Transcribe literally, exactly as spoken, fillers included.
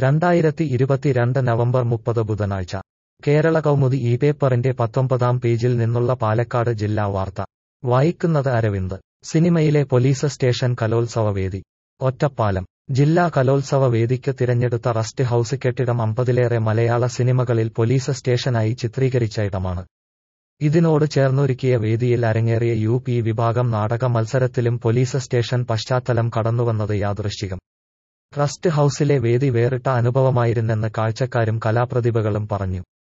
രണ്ടായിരത്തി ഇരുപത്തിരണ്ട് നവംബർ മുപ്പത് ബുധനാഴ്ച കേരള കൗമുദി ഈ പേപ്പറിന്റെ പത്തൊമ്പതാം പേജിൽ നിന്നുള്ള പാലക്കാട് ജില്ലാ വാർത്ത വായിക്കുന്നത് അരവിന്ദ്. സിനിമയിലെ പോലീസ് സ്റ്റേഷൻ കലോത്സവ വേദി. ഒറ്റപ്പാലം. ജില്ലാ കലോത്സവ വേദിക്ക് തിരഞ്ഞെടുത്ത റസ്റ്റ് ഹൌസ് കെട്ടിടം അമ്പതിലേറെ മലയാള സിനിമകളിൽ പോലീസ് സ്റ്റേഷനായി ചിത്രീകരിച്ച ഇടമാണ്. ഇതിനോട് ചേർന്നൊരുക്കിയ വേദിയിൽ അരങ്ങേറിയ യു പി വിഭാഗം നാടക മത്സരത്തിലും പോലീസ് സ്റ്റേഷൻ പശ്ചാത്തലം കടന്നുവന്നത് യാദൃശ്ചികം. റസ്റ്റ് ഹൌസിലെ വേദി വേറിട്ട അനുഭവമായിരുന്നെന്ന് കാഴ്ചക്കാരും കലാപ്രതിഭകളും പറഞ്ഞു.